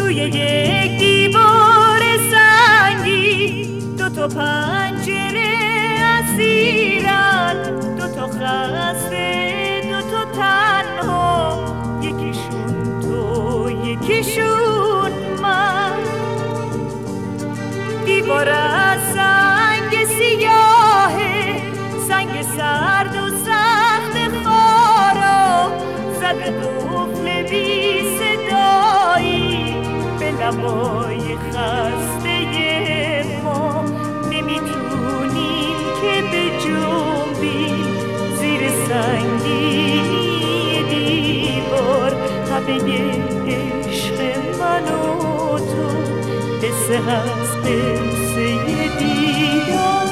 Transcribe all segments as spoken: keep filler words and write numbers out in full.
توی یک دیوار سنگی دو تا پنجره اسیرن، دو تا خسته دو تا تنها، یکیشون تو یکیشون من. دیوار از سنگ سیاهه، سنگ سرد و سخت خارا، زده قفل بی صدایی به لبای خسته ما. نمیتونیم که بجنبیم زیر سنگینی دیوار، همه عشق من و تو قصه هست، قصه دیدار.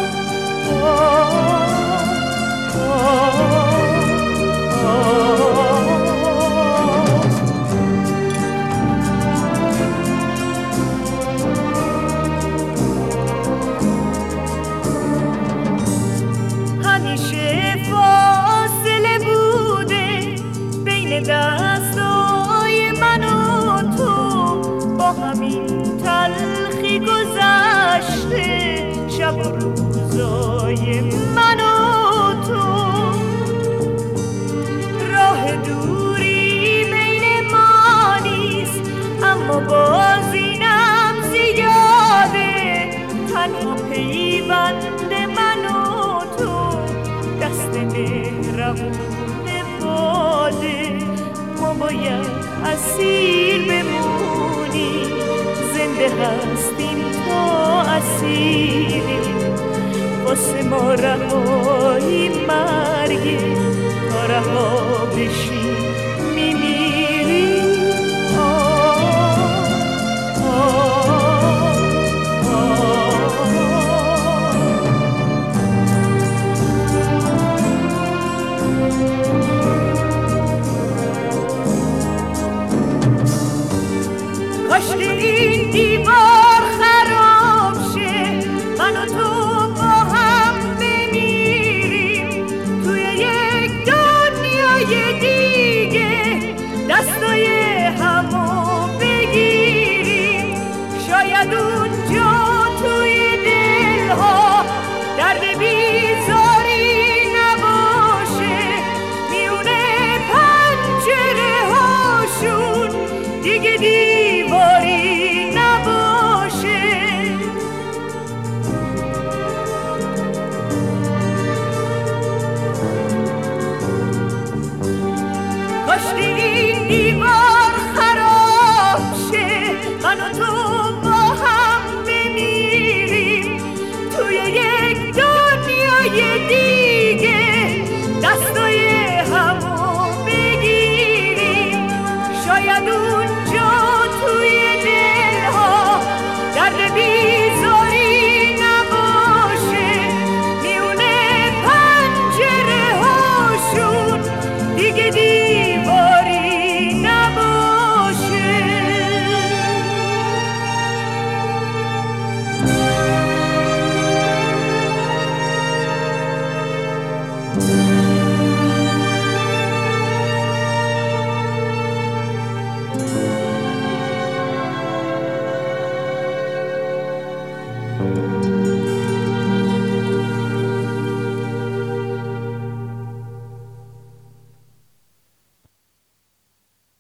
آه آه آه همیشه فاصله بوده بین دستای من و تو، با همین تلخی گذشته شب و روزای من و تو. راه دوری بین ما نیست، اما باز اینم زیاده، تنها پیوند من و تو دست مهربون باده. ما باید اسیر بمونیم، زنده هستیم تا اسیریم، واسه ما رها